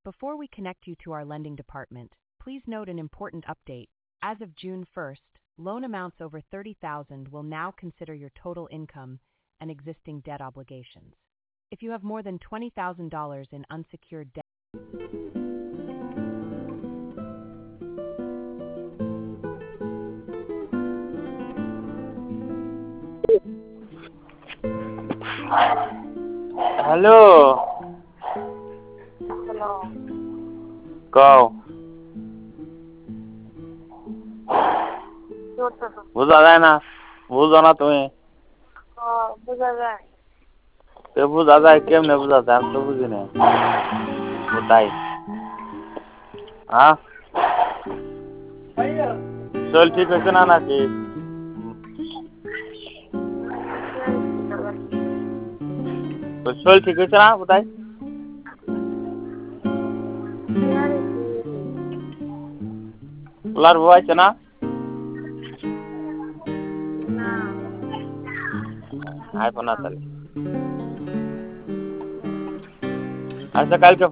Before we connect you to our lending department, please note an important update. As of June 1st, loan amounts over $30,000 will now consider your total income and existing debt obligations. If you have more than $20,000 in unsecured debt, hello hello কও কি করতেছো? বোঝা যায় না বুঝো না তুমি বোঝা যায়। তো বোঝা যায় কেমনে বোঝা যায় আমি তো বুঝি না তাই হ্যাঁ চল ঠিক হয়েছে না নাকি চল ঠিক হয়েছে না কোথায় পোলার বউ আছে না আইফোন না তাহলে আচ্ছা কালকে